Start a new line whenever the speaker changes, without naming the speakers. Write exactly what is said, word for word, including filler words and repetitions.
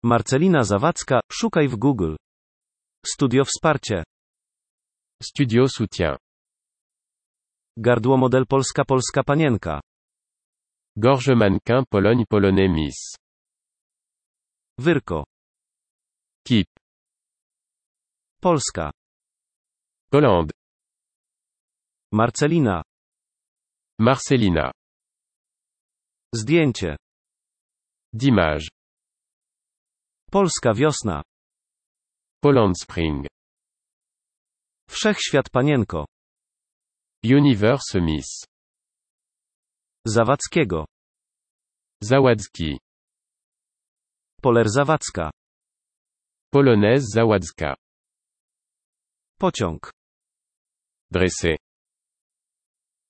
Marcelina Zawadzka, szukaj w Google. Studio Wsparcie.
Studio Soutien.
Gardło model Polska Polska Panienka.
Gorge mannequin Pologne Polonais Miss.
Wyrko.
Kip.
Polska.
Hollande.
Marcelina.
Marcelina.
Zdjęcie.
D'image.
Polska wiosna.
Poland Spring.
Wszechświat Panienko.
Universe Miss.
Zawadzkiego.
Zawadzki.
Poler Zawadzka.
Polonaise Zawadzka.
Pociąg.
Dressé.